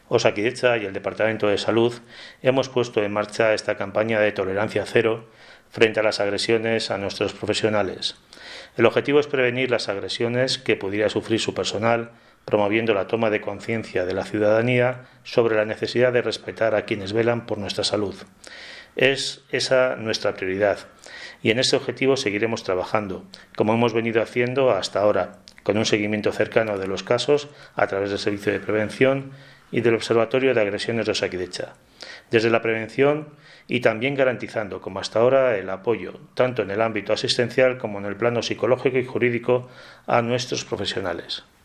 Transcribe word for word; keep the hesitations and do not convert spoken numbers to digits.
Osakidetza y el Departamento de Salud hemos puesto en marcha esta campaña de tolerancia cero frente a las agresiones a nuestros profesionales. El objetivo es prevenir las agresiones que pudiera sufrir su personal, promoviendo la toma de conciencia de la ciudadanía sobre la necesidad de respetar a quienes velan por nuestra salud. Es esa nuestra prioridad y en ese objetivo seguiremos trabajando, como hemos venido haciendo hasta ahora, con un seguimiento cercano de los casos a través del Servicio de Prevención y del Observatorio de Agresiones de Osakidetza, desde la prevención y también garantizando, como hasta ahora, el apoyo, tanto en el ámbito asistencial como en el plano psicológico y jurídico, a nuestros profesionales.